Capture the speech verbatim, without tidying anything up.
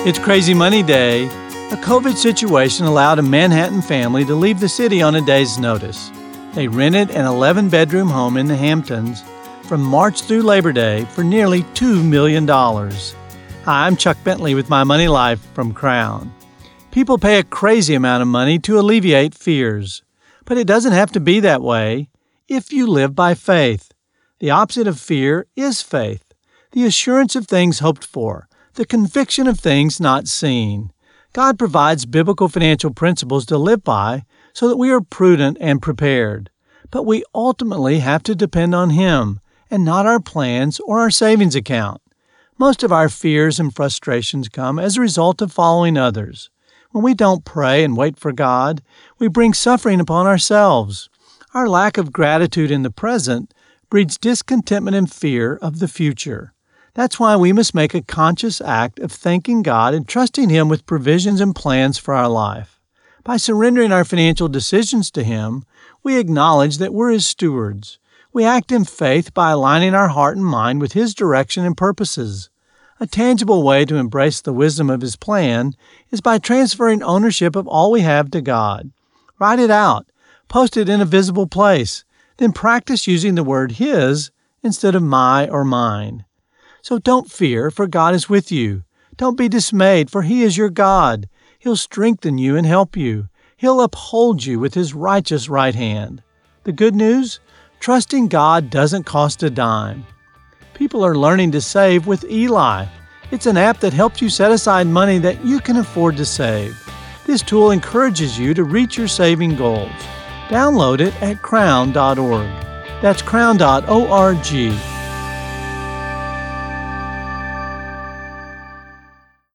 It's Crazy Money Day. A COVID situation allowed a Manhattan family to leave the city on a day's notice. They rented an eleven-bedroom home in the Hamptons from March through Labor Day for nearly two million dollars. Hi, I'm Chuck Bentley with My Money Life from Crown. People pay a crazy amount of money to alleviate fears. But it doesn't have to be that way if you live by faith. The opposite of fear is faith, the assurance of things hoped for, the conviction of things not seen. God provides biblical financial principles to live by so that we are prudent and prepared. But we ultimately have to depend on Him and not our plans or our savings account. Most of our fears and frustrations come as a result of following others. When we don't pray and wait for God, we bring suffering upon ourselves. Our lack of gratitude in the present breeds discontentment and fear of the future. That's why we must make a conscious act of thanking God and trusting Him with provisions and plans for our life. By surrendering our financial decisions to Him, we acknowledge that we're His stewards. We act in faith by aligning our heart and mind with His direction and purposes. A tangible way to embrace the wisdom of His plan is by transferring ownership of all we have to God. Write it out, post it in a visible place, then practice using the word His instead of my or mine. So don't fear, for God is with you. Don't be dismayed, for He is your God. He'll strengthen you and help you. He'll uphold you with His righteous right hand. The good news? Trusting God doesn't cost a dime. People are learning to save with Eli. It's an app that helps you set aside money that you can afford to save. This tool encourages you to reach your saving goals. Download it at crown dot org. That's crown dot org.